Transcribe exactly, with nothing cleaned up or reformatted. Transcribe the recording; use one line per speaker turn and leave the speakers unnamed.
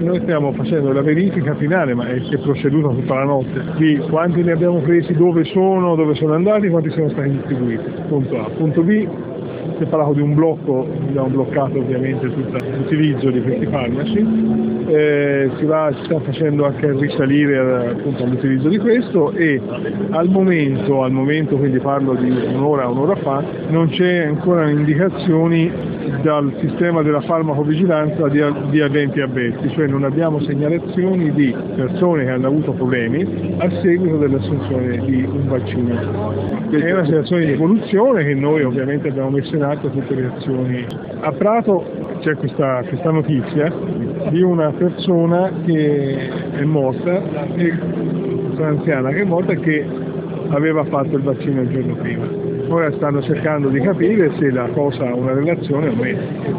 noi stiamo facendo la verifica finale, ma è, è proceduta tutta la notte, di quanti ne abbiamo presi, dove sono, dove sono andati, quanti sono stati distribuiti. Punto A. Punto B, si è parlato di un blocco, abbiamo bloccato ovviamente tutto l'utilizzo di questi farmaci, eh, si, va, si sta facendo anche risalire appunto all'utilizzo di questo e al momento, al momento quindi parlo di un'ora, un'ora fa, non c'è ancora indicazioni dal sistema della farmacovigilanza di, di agenti avversi, cioè non abbiamo segnalazioni di persone che hanno avuto problemi a seguito dell'assunzione di un vaccino. È una situazione di evoluzione che noi ovviamente abbiamo messo in atto tutte le azioni. A Prato c'è questa, questa notizia di una persona che è morta, una anziana che è morta e che aveva fatto il vaccino il giorno prima. Ora stanno cercando di capire se la cosa ha una relazione o meno.